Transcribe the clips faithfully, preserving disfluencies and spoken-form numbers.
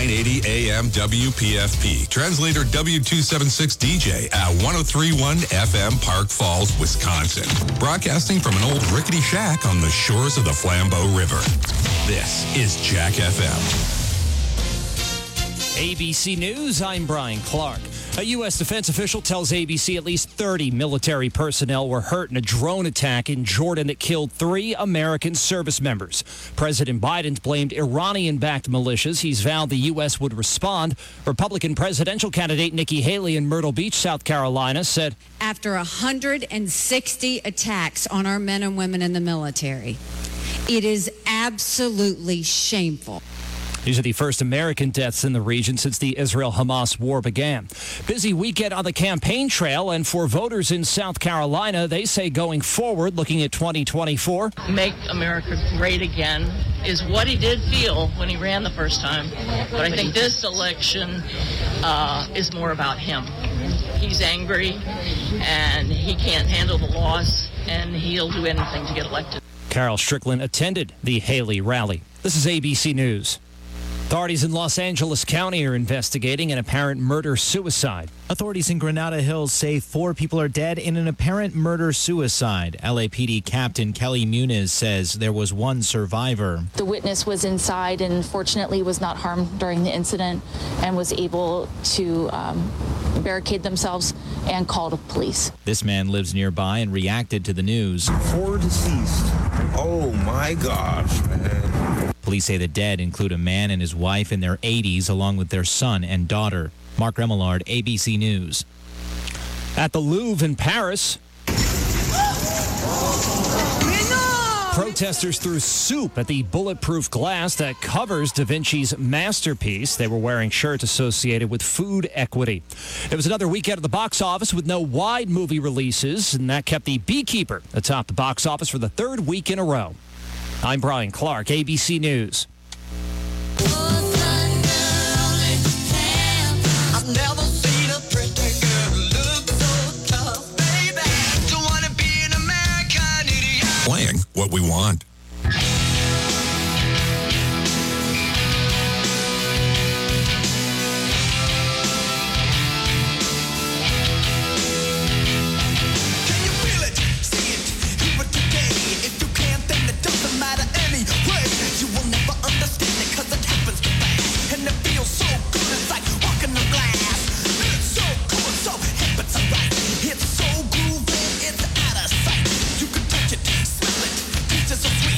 nine eighty A M W P F P. Translator W two seventy-six D J at one oh three point one F M Park Falls, Wisconsin. Broadcasting from an old rickety shack on the shores of the Flambeau River. This is Jack F M. A B C News, I'm Brian Clark. A U S defense official tells A B C at least thirty military personnel were hurt in a drone attack in Jordan that killed three American service members. President Biden blamed Iranian-backed militias. He's vowed the U S would respond. Republican presidential candidate Nikki Haley in Myrtle Beach, South Carolina, said, after one hundred sixty attacks on our men and women in the military, it is absolutely shameful. These are the first American deaths in the region since the Israel-Hamas war began. Busy weekend on the campaign trail, and for voters in South Carolina, they say going forward, looking at twenty twenty-four. Make America great again is what he did feel when he ran the first time. But I think this election uh, is more about him. He's angry, and he can't handle the loss, and he'll do anything to get elected. Carol Strickland attended the Haley rally. This is A B C News. Authorities in Los Angeles County are investigating an apparent murder-suicide. Authorities in Granada Hills say four people are dead in an apparent murder-suicide. L A P D Captain Kelly Muniz says there was one survivor. The witness was inside and fortunately was not harmed during the incident and was able to um, barricade themselves and call the police. This man lives nearby and reacted to the news. Four deceased. Oh, my gosh, man. Police say the dead include a man and his wife in their eighties, along with their son and daughter. Mark Remillard, A B C News. At the Louvre in Paris, protesters threw soup at the bulletproof glass that covers Da Vinci's masterpiece. They were wearing shirts associated with food equity. It was another weekend at the box office with no wide movie releases, and that kept The Beekeeper atop the box office for the third week in a row. I'm Brian Clark, A B C News. Playing what we want. It's so groovy, it's out of sight. You can touch it, smell it, pieces of sweet.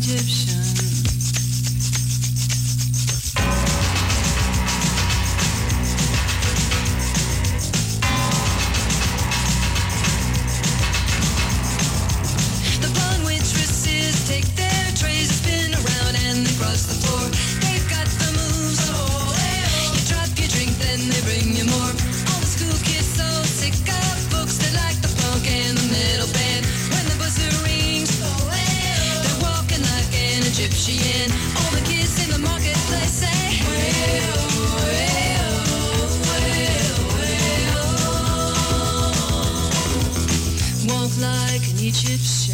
Egyptian. The blonde waitresses take their trays and spin around and they cross the floor. They've got the moves, oh, you drop your drink, then they bring you more. All the school kids so sick of books, they like the funk and the metal band. When the buzzer rings, oh, they're walking like an Egyptian. All the kids in the marketplace say, well, well, well, well. Walk like an Egyptian.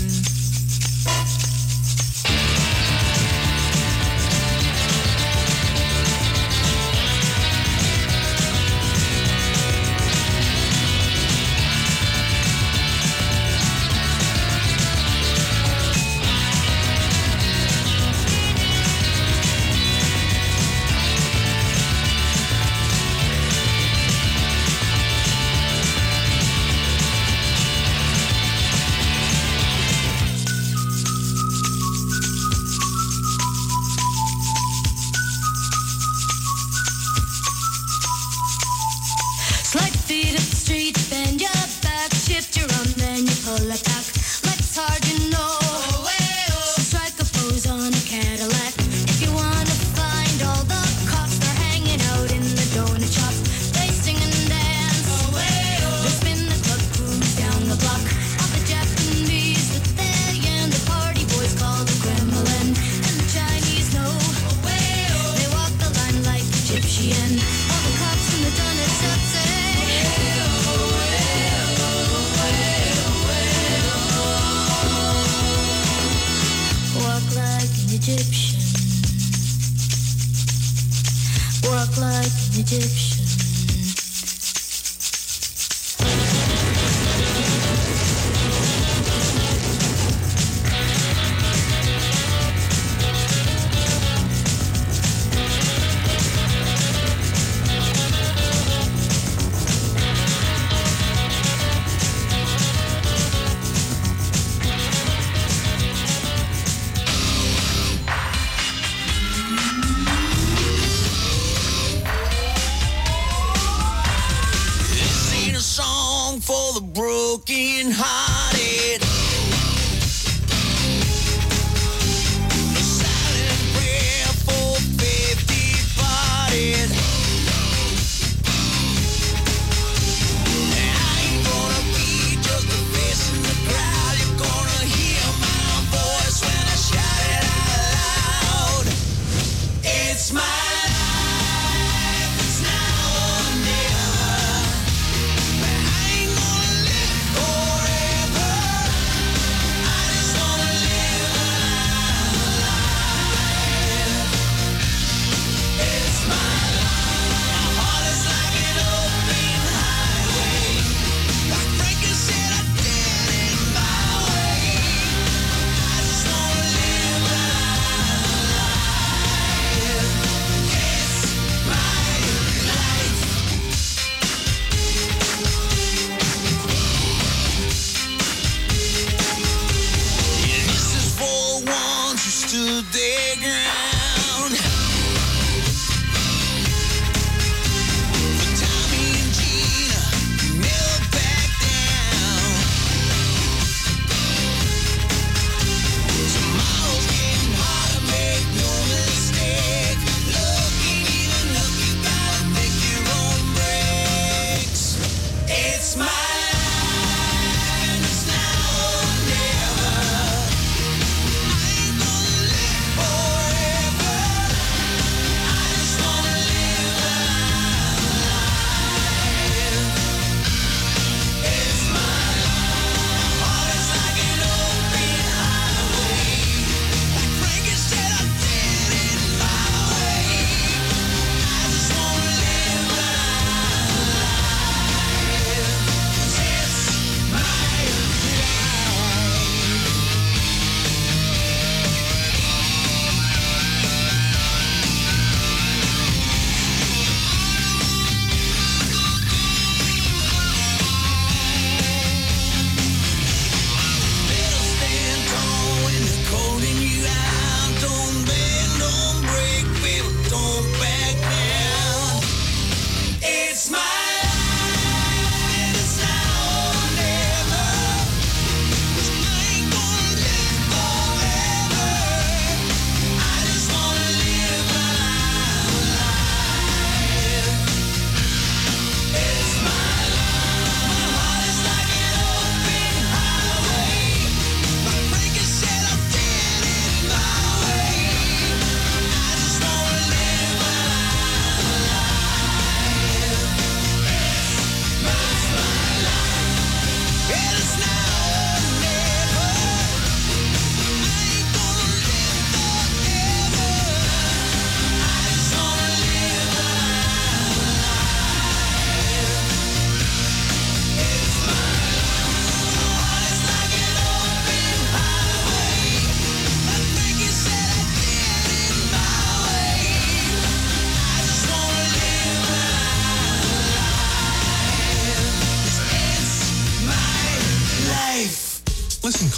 Slide your feet up the street, bend your back, shift your arm, then you pull it back. Like it's hard, you know. So strike a pose on a Cadillac. If you wanna find all the cops, they're hanging out in the donut shop. They sing and dance. They spin the club cruise down the block. All the Japanese that they and the party boys call the Kremlin. And the Chinese know. They walk the line like Egyptian. All the cops in the donut shop say, walk like an Egyptian. Walk like an Egyptian.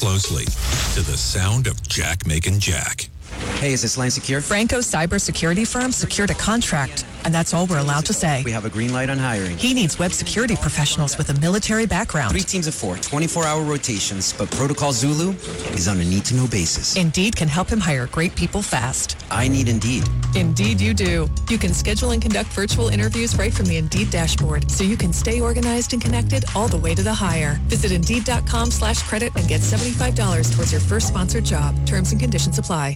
closely to the sound of Jack making Jack. Hey, is this line secure? Franco's cybersecurity firm secured a contract, and that's all we're allowed to say. We have a green light on hiring. He needs web security professionals with a military background. Three teams of four, twenty-four hour rotations, but Protocol Zulu is on a need-to-know basis. Indeed can help him hire great people fast. I need Indeed. Indeed you do. You can schedule and conduct virtual interviews right from the Indeed dashboard, so you can stay organized and connected all the way to the hire. Visit Indeed.com slash credit and get seventy-five dollars towards your first sponsored job. Terms and conditions apply.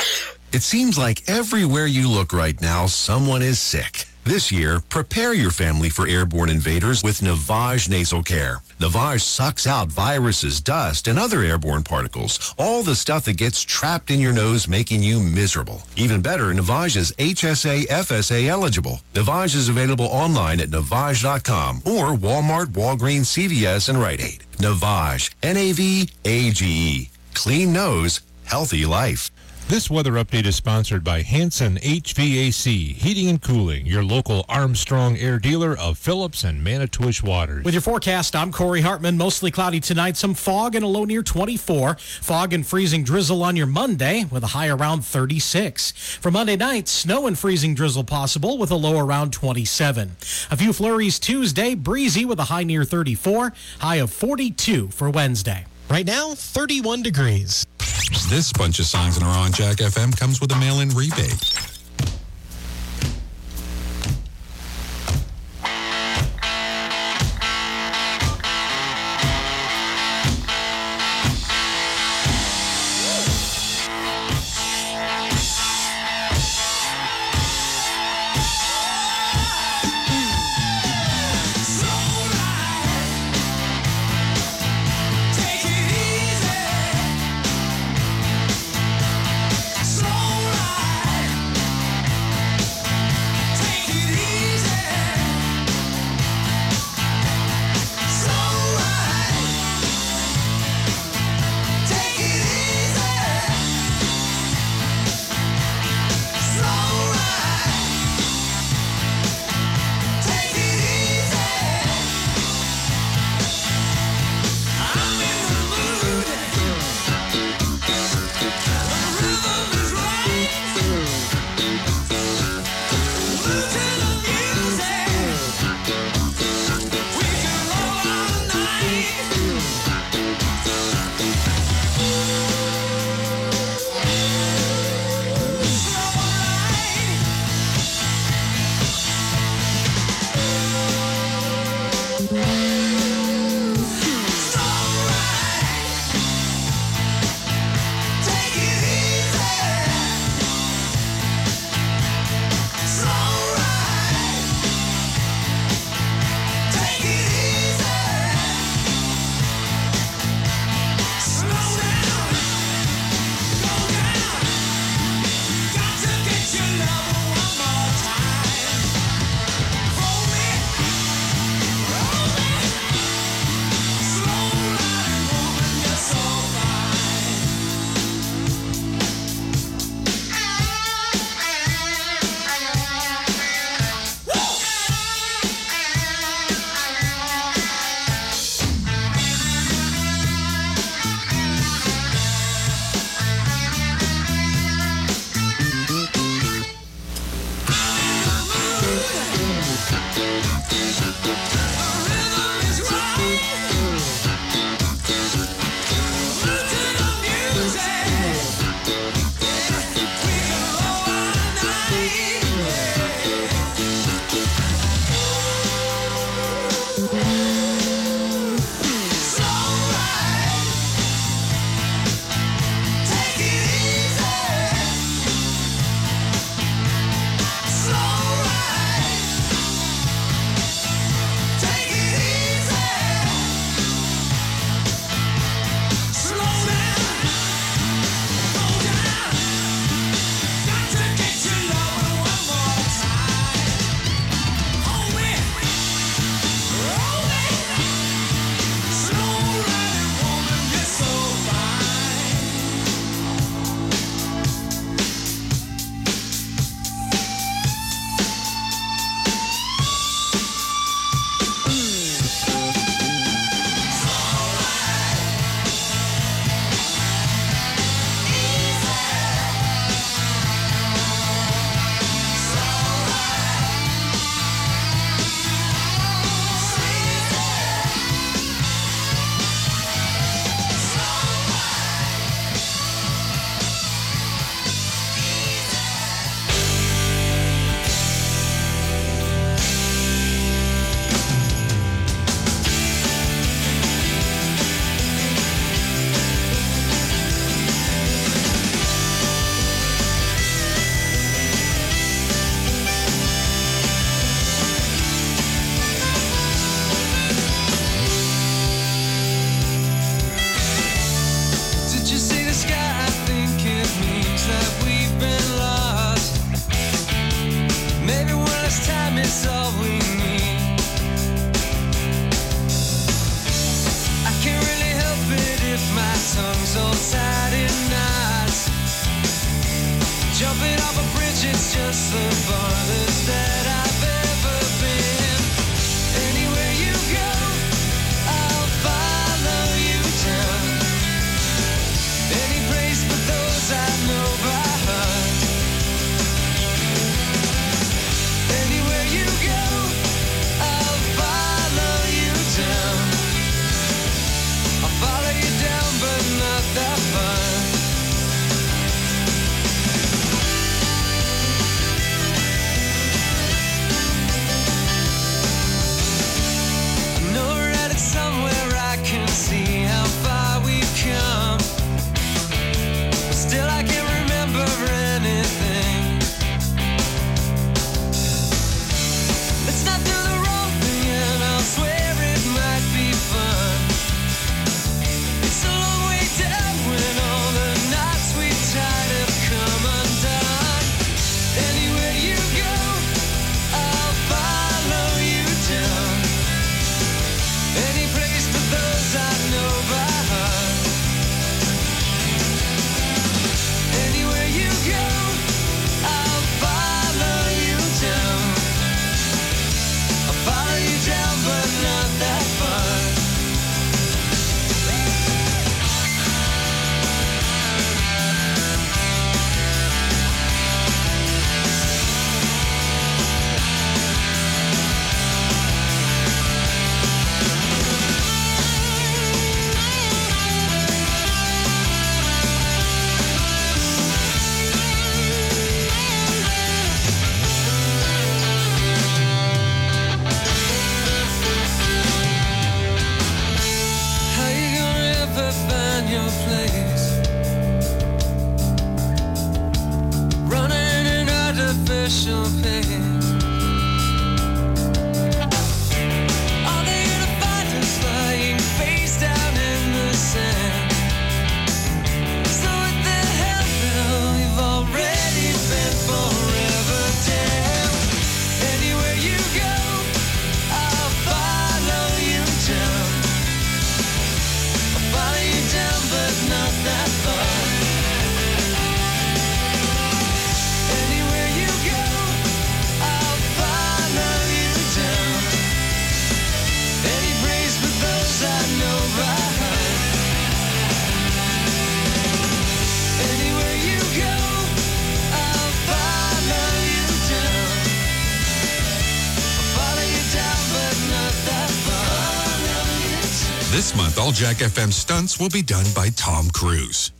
It seems like everywhere you look right now, someone is sick. This year, prepare your family for airborne invaders with Navage Nasal Care. Navage sucks out viruses, dust, and other airborne particles, all the stuff that gets trapped in your nose, making you miserable. Even better, Navage is H S A F S A eligible. Navage is available online at navage dot com or Walmart, Walgreens, C V S, and Rite Aid. Navage, N A V A G E. Clean nose, healthy life. This weather update is sponsored by Hanson H V A C, Heating and Cooling, your local Armstrong air dealer of Phillips and Manitowish waters. With your forecast, I'm Corey Hartman. Mostly cloudy tonight, some fog and a low near twenty-four. Fog and freezing drizzle on your Monday with a high around thirty-six. For Monday night, snow and freezing drizzle possible with a low around twenty-seven. A few flurries Tuesday, breezy with a high near thirty-four, high of forty-two for Wednesday. Right now, thirty-one degrees. This bunch of songs in our On Jack F M comes with a mail-in rebate. Slow ride. just the farthest that I've ever been. Anywhere you go, I'll follow you down. Any place but those I know by heart. Anywhere you go, I'll follow you down. I'll follow you down, but not that far. Somewhere I can see how far we've come, but still I can't remember anything. Let's not do the wrong thing and I'll swear it might be fun. It's a long way down when all the knots we tied have come undone. Anywhere you go, I'll follow you down. Any place but those I know by heart. Anywhere you go, I'll follow you down. I'll follow you down, but not that far. Find your place, running an artificial pace. Are they gonna find us lying face down in the sand? So what the hell, Bill? We've already been forever damned. Anywhere you go, I'll follow you down. Follow you down, but not that far. Anywhere you go, I'll follow you down. Any place but those I know by heart. Anywhere you go, I'll follow you down. I'll follow you down, but not that far. This month, all Jack F M stunts will be done by Tom Cruise.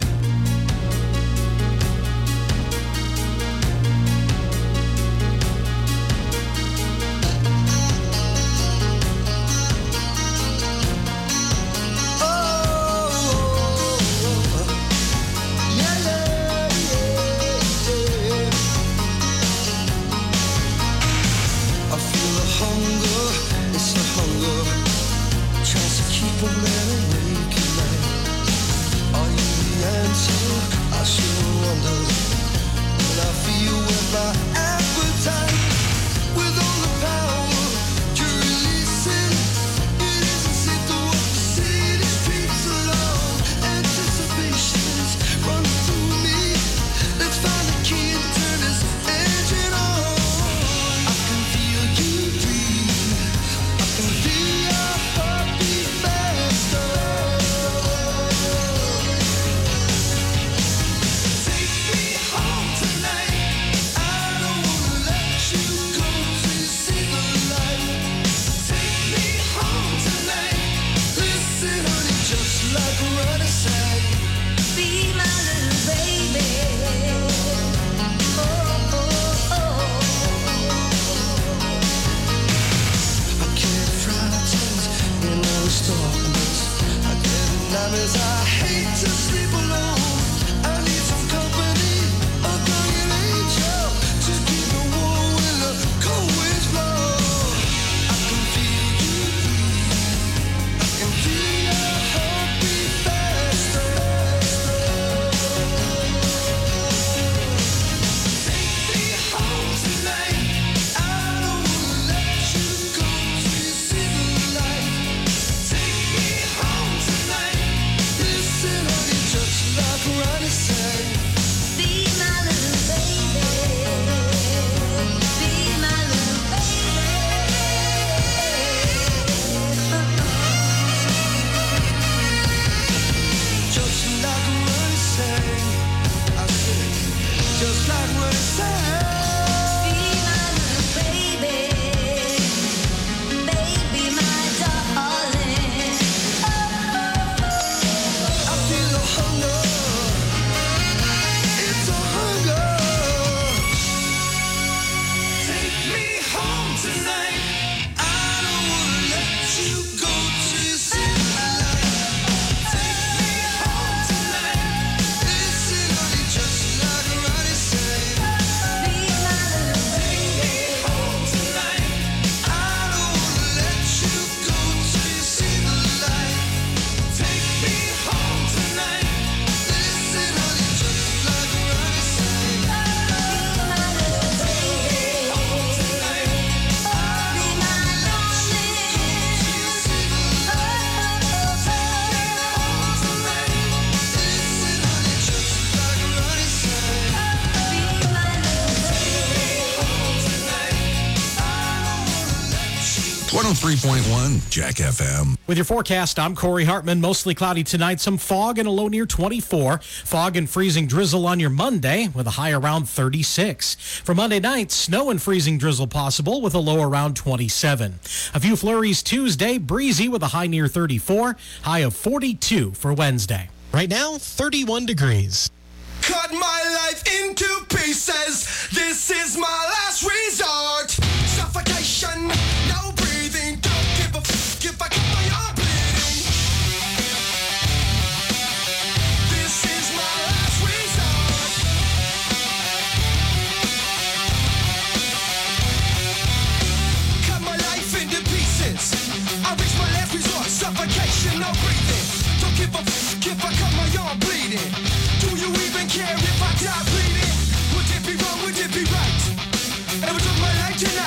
I feel the hunger, it's the hunger. Tries to keep a man awake at night. Are you the answer? I sure wonder. When I feel with my appetite, with all the power you're releasing, it isn't safe to walk the city streets alone. Anticipation's running through me. Let's find the key and turn this engine on. I can feel you breathe. I can feel your heartbeat faster. Take me home tonight. I sang. I said, just like what it said. Be my little baby, baby, my darling. I feel a hunger, it's a hunger. Take me home tonight. I don't wanna let you go till you see the light. Take me home tonight. Listen, honey, just like Ronnie said. Be my little baby. Take me home tonight. I don't wanna let you go till you see the light. Take me home tonight. Listen, honey, just like Ronnie said. Be my little baby. Home tonight. Be my one oh three point one Jack F M. With your forecast, I'm Corey Hartman. Mostly cloudy tonight, some fog and a low near twenty-four. Fog and freezing drizzle on your Monday with a high around thirty-six. For Monday night, snow and freezing drizzle possible with a low around twenty-seven. A few flurries Tuesday, breezy with a high near thirty-four, high of forty-two for Wednesday. Right now, thirty-one degrees. Cut my life into pieces. This is my last resort. Suffocation, no breathing. Don't give a f if I cut my arm bleeding. This is my last resort. Cut my life into pieces. I reach my last resort. Suffocation, no breathing. Don't give a f if I cut my arm bleeding. Do you even care if I die bleeding? Would it be wrong? Would it be right? Ever took my life tonight?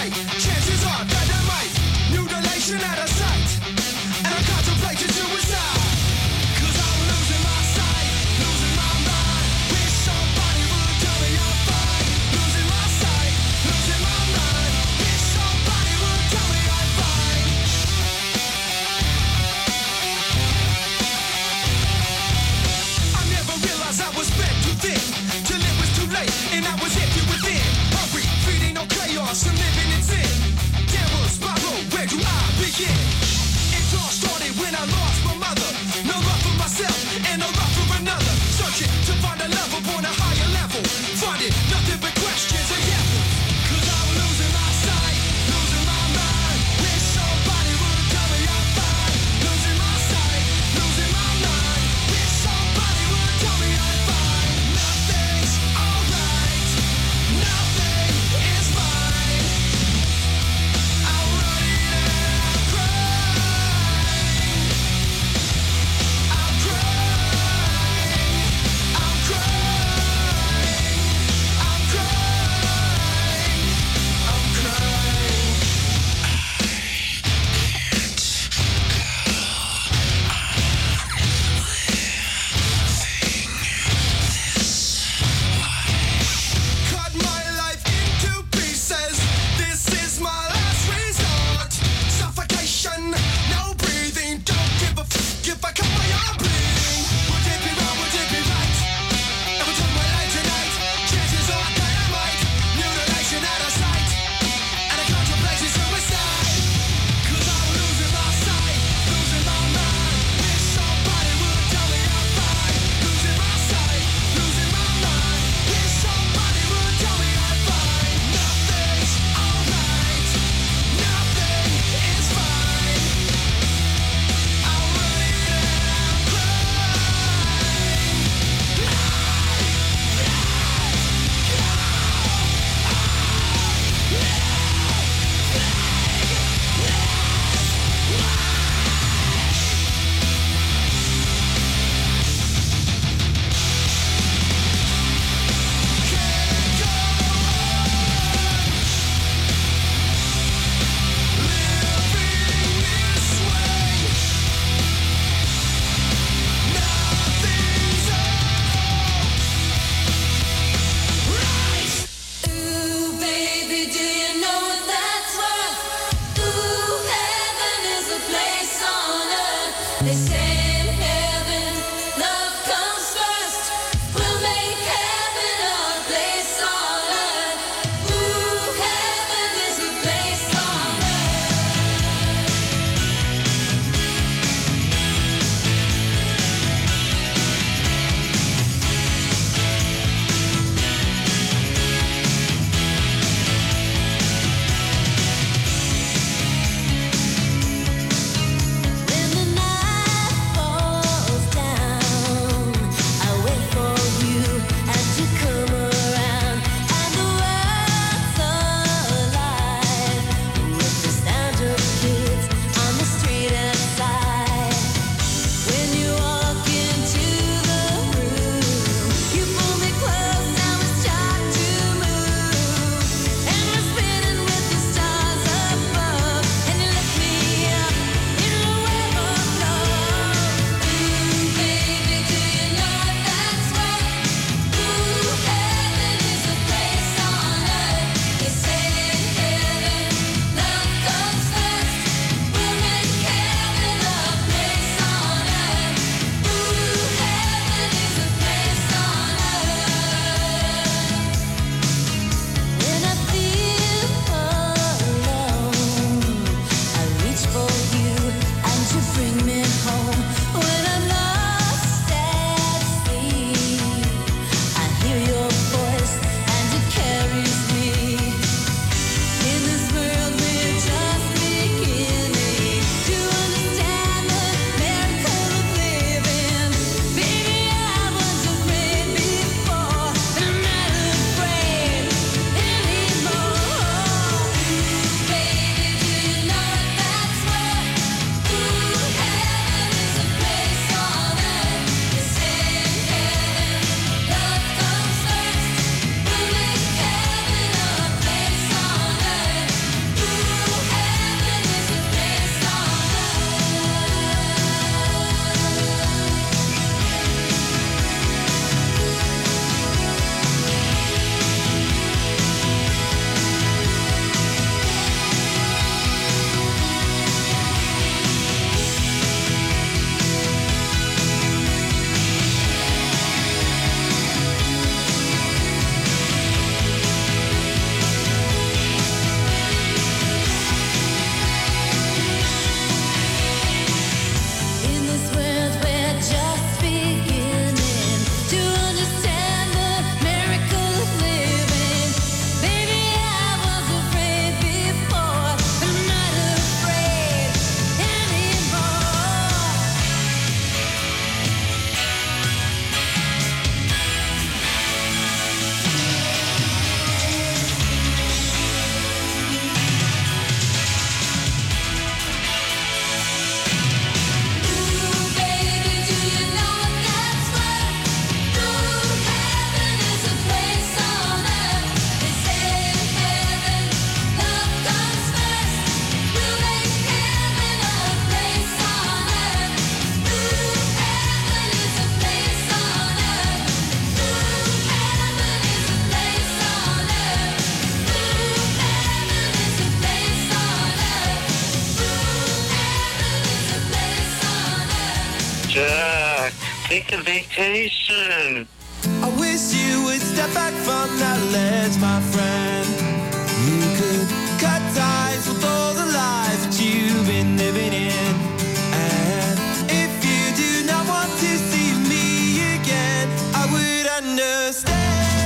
take a vacation. I wish you would step back from that ledge, my friend. You could cut ties with all the life that you've been living in. And if you do not want to see me again, I would understand.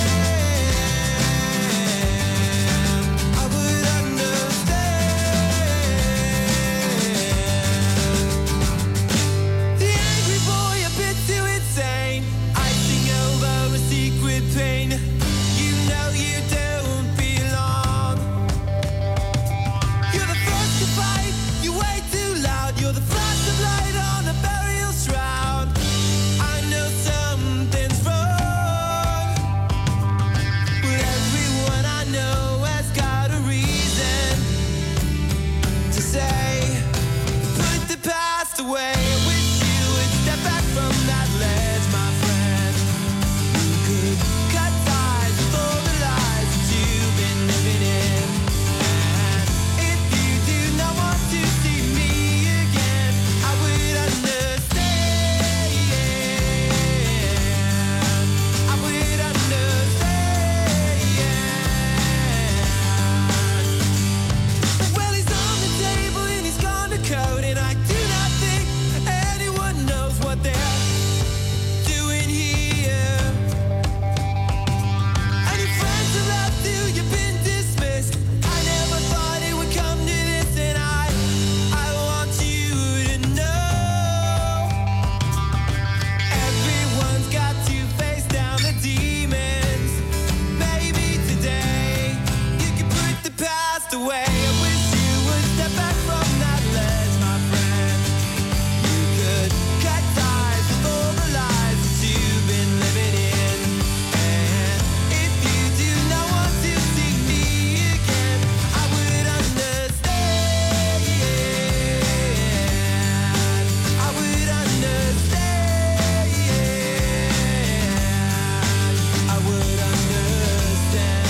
I would understand. The angry boy, a bit too insane. Icing over a secret pain. You know you don't belong. You're the first to fight, you way too loud. You're the flash of light on a burial shroud. I know something's wrong. But everyone I know has got a reason to say, put the past away. I wish you would step back from that ledge, my friend. You could cut ties with all the lies that you've been living in. And if you do not want to see me again, I would understand. I would understand. Well, he's on the table and he's gone to code, and I do not think anyone knows what they're doing here. And your friends have left you, you've been dismissed. I never thought it would come to this, and I, I want you to know. Everyone's got to face down the demons. Maybe today you can put the past away. I wish you would step back from that ledge, my friend. You could cut ties with all the lies that you've been living in. And if you do not want to see me again, I would understand. I would understand. I would understand.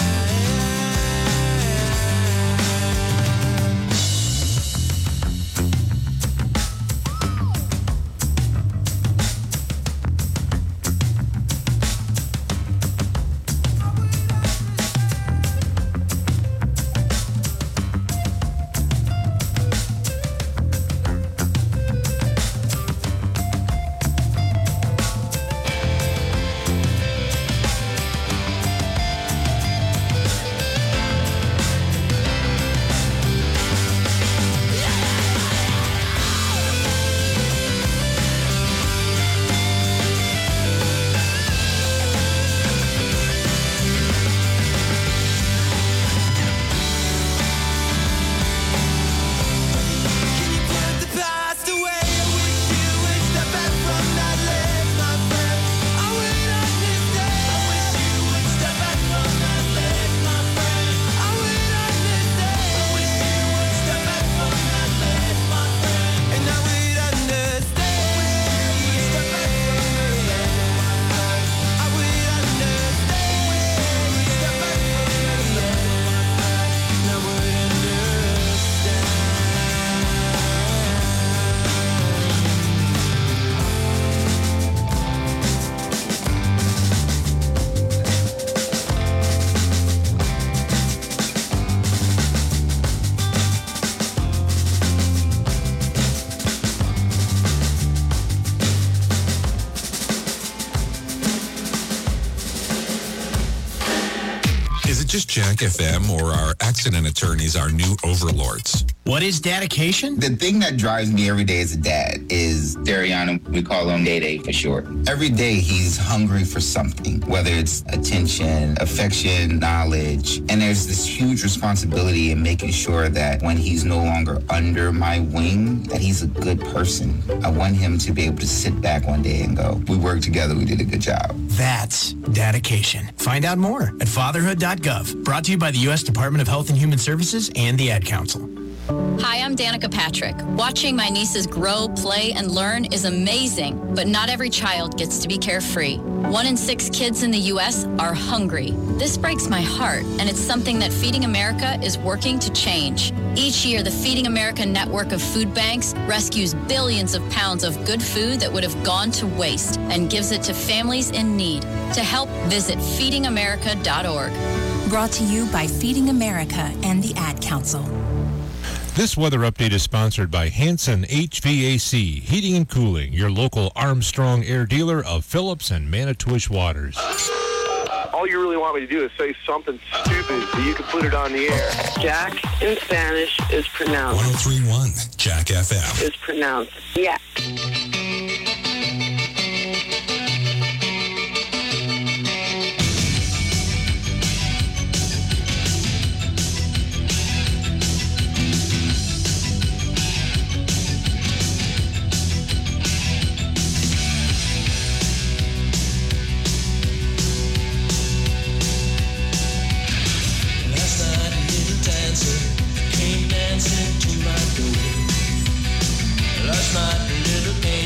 Put the past away. I wish you would step back from that ledge, my friend. I would understand. I wish you would step back from that ledge, my friend. I would understand. I wish you would step back from that ledge, my friend. And I would understand. Step back from that ledge, my friend. I would understand. Step back from that ledge, my friend. And I would understand. Is it just Jack F M, or are accident attorneys our new overlords? What is dedication? The thing that drives me every day as a dad is Dariana. We call him Day Day for short. Every day he's hungry for something, whether it's attention, affection, knowledge. And there's this huge responsibility in making sure that when he's no longer under my wing, that he's a good person. I want him to be able to sit back one day and go, we worked together, we did a good job. That's dedication. Find out more at fatherhood dot gov. Brought to you by the U S Department of Health and Human Services and the Ad Council. Hi, I'm Danica Patrick. Watching my nieces grow, play, and learn is amazing, but not every child gets to be carefree. One in six kids in the U S are hungry. This breaks my heart, and it's something that Feeding America is working to change. Each year, the Feeding America network of food banks rescues billions of pounds of good food that would have gone to waste and gives it to families in need. To help, visit feeding america dot org. Brought to you by Feeding America and the Ad Council. This weather update is sponsored by Hanson H V A C, Heating and Cooling, your local Armstrong Air dealer of Phillips and Manitowish Waters. All you really want me to do is say something stupid so you can put it on the air. Jack in Spanish is pronounced. one oh three point one Jack F M. Is pronounced. Yeah. Came dancing to my door. Last night, a little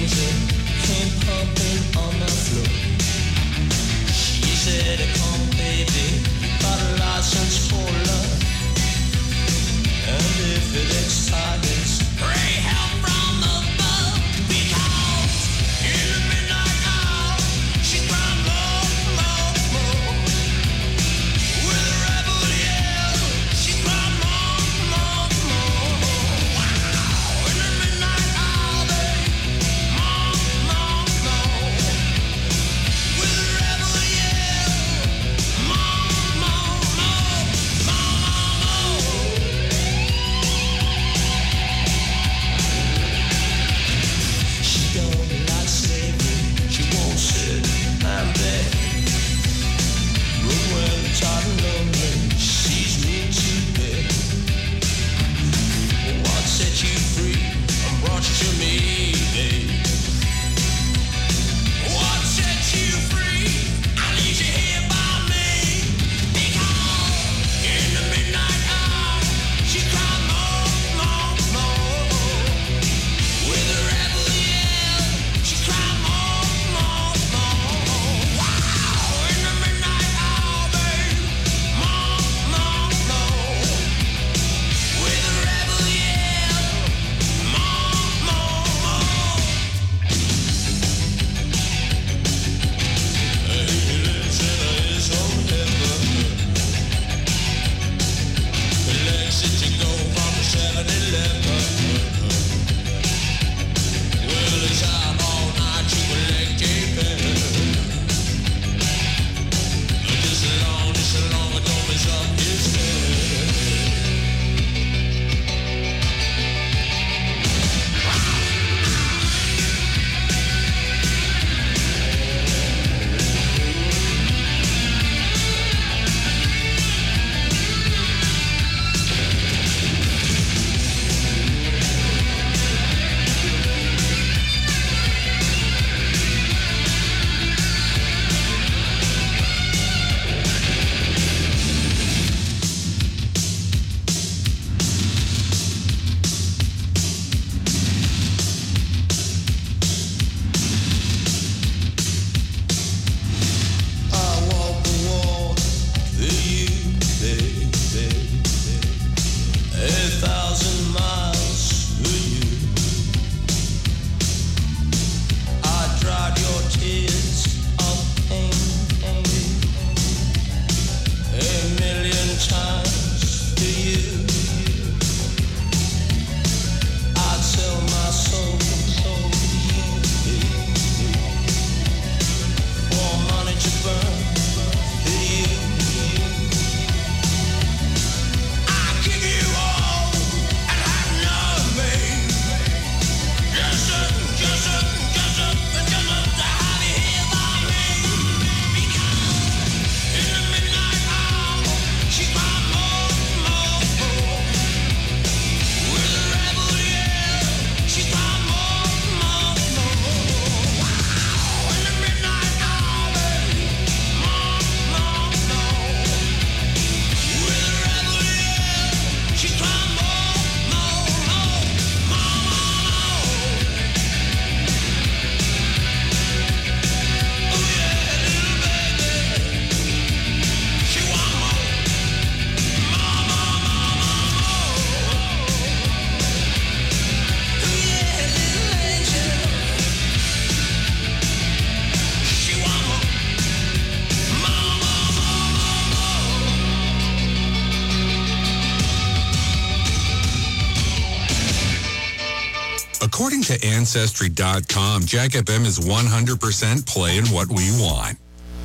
According to Ancestry dot com, Jack F M is one hundred percent playing what we want.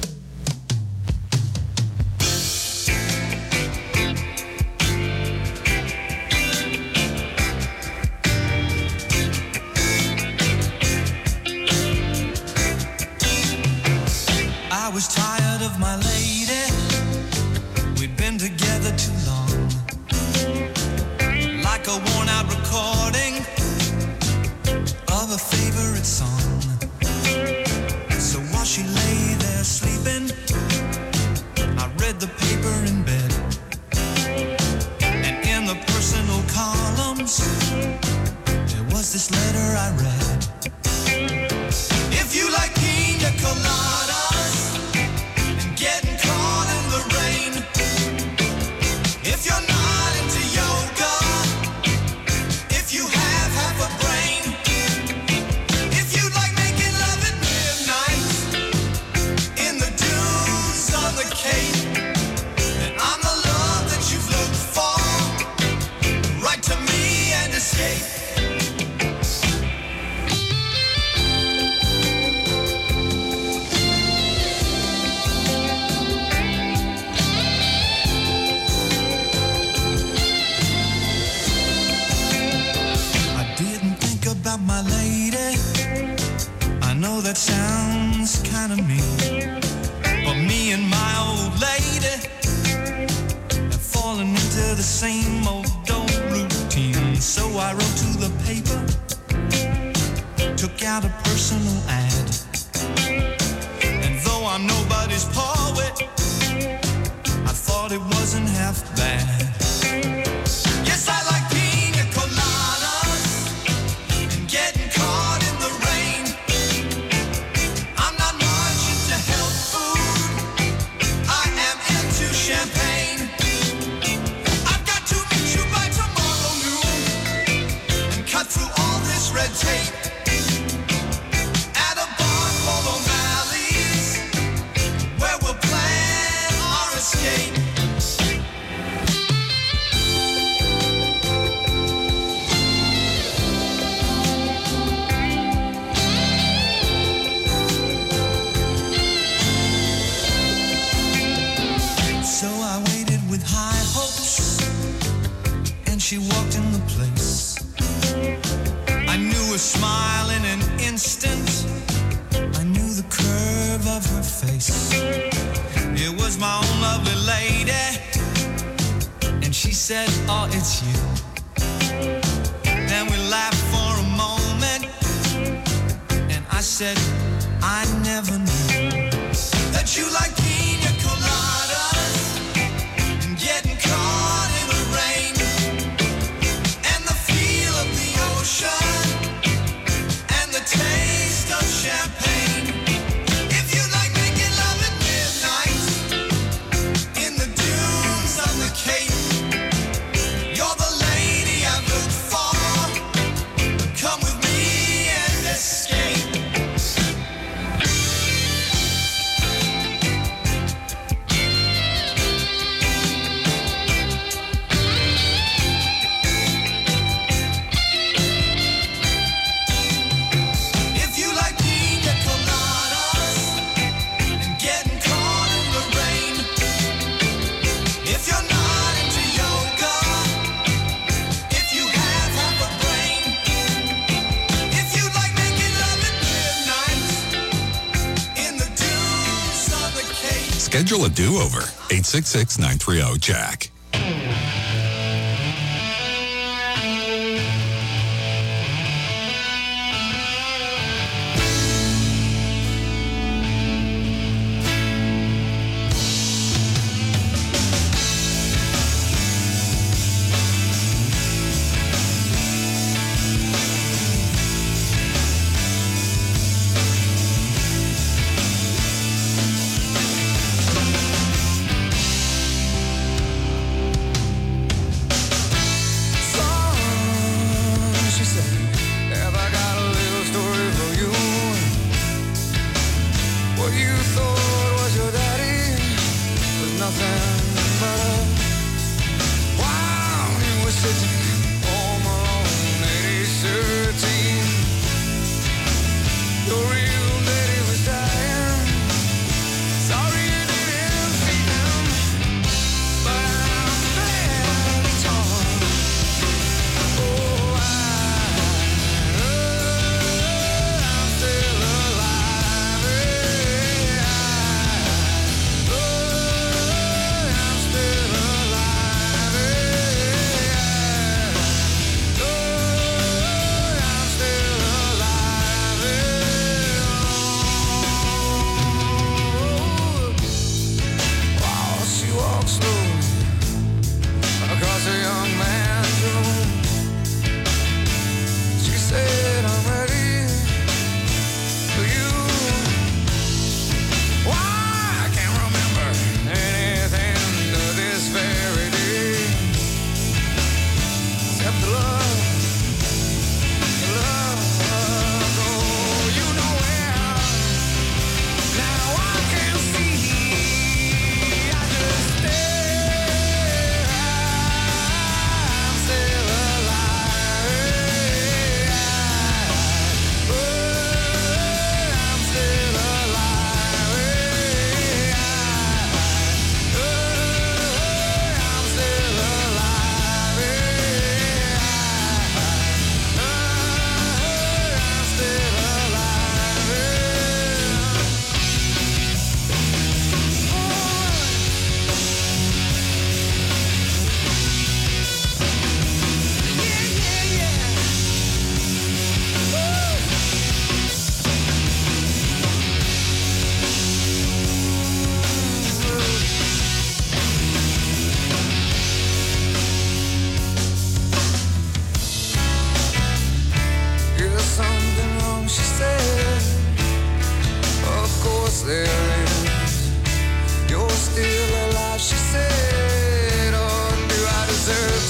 I was tired of my lady. We'd been together too long. Like a worn out recording of a favorite song. So while she lay there sleeping, I read the paper in bed. And in the personal columns, there was this letter I read. If you like pina coladas and getting caught in the rain, if you're not into yoga, if you have half a brain, if you like making love at midnight in the dunes on the Cape, then I'm the love that you've looked for. Write to me and escape. About my lady, I know that sounds kind of mean, but me and my old lady have fallen into the same old old routine. So I wrote to the paper, took out a personal ad, and though I'm nobody's poet, I thought it wasn't half bad. Yes, I like pina coladas, getting caught in the rain. I'm not much into health food, I am into champagne. I've got to meet you by tomorrow noon and cut through all this red tape at a bar called O'Malley's, where we'll plan our escape. So I waited with high hopes, and she walked in the place. I knew her smile in an instant, I knew the curve of her face. It was my own lovely lady, and she said, oh, it's you. Then we laughed for a moment, and I said, I never knew that you like pina coladas, getting caught in the rain, and the feel of the ocean, and the taste of champagne. If you like making love at midnight in the dunes on the Cape, you're the lady I've looked for. Come with me and escape. Schedule a do-over. eight six six, nine three zero, Jack.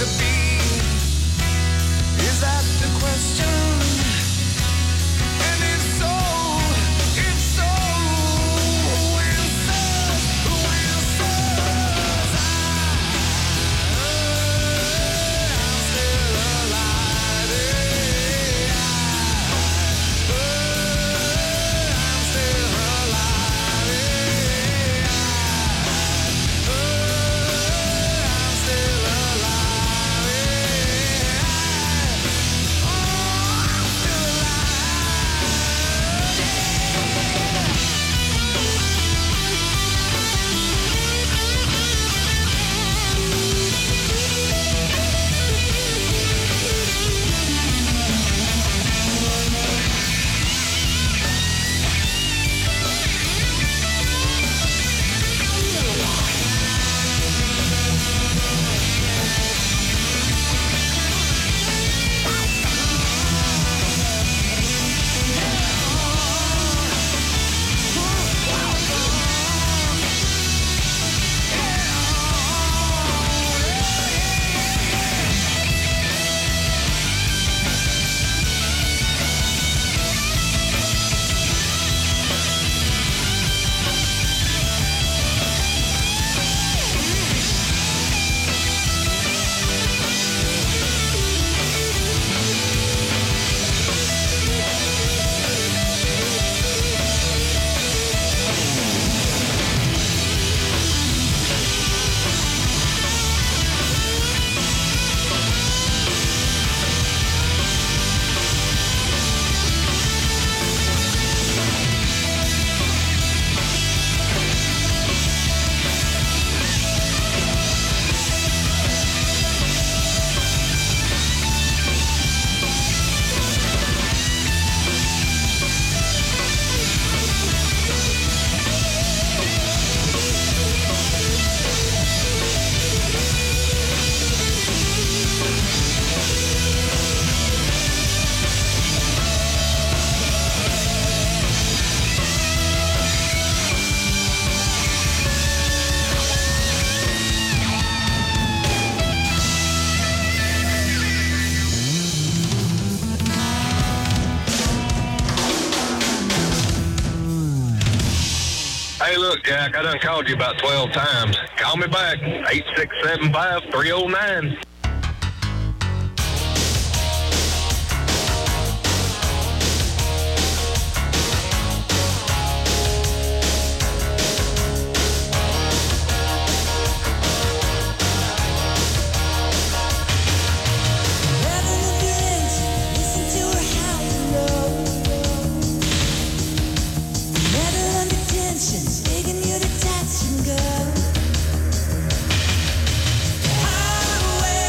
be? Is that the question? And if so, if so, who answers? Who answers? I'm still alive. I'm still alive. I'm still Hey, look, Jack, I done called you about twelve times. Call me back, eight six seven five, three oh nine. Taking you to touch and go. Highway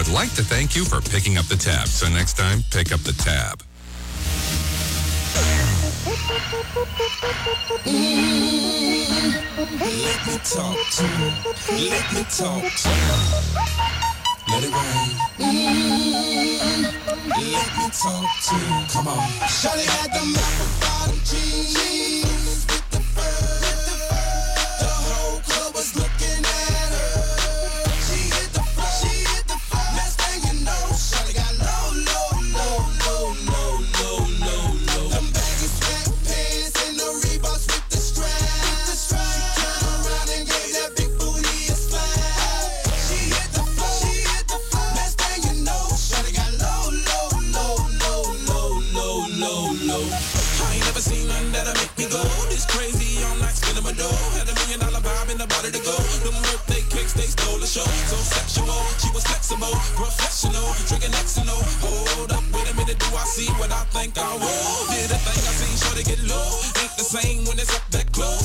would like to thank you for picking up the tab. So next time, pick up the tab. Mm, let me talk to you. Let me talk to you. Let it rain. Mm, let me talk to you. Come on. Shawty had the microphone jeans with the fur. The whole club was looking at her. She hit the floor. She hit the floor. Next thing you know, Shawty got low, low, low, low, low, low, low, low. Them baggy sweatpants and the Reeboks with the strap. With the strap. She turned around and gave that big booty a slap. She hit the floor. She hit the floor. Next thing you know, Shawty got low, low, low, low, low, low, low, low. I ain't never seen nothing that'll make me go this crazy. All night spinning my dough. Had a million dollar vibe in the body to go. Them birthday cakes, they stole the show. So sexual, she was flexible, professional, drinking Xano. Hold up, wait a minute, do I see what I think I will? Did a thing I seen, sure to get low. Ain't the same when it's up that close.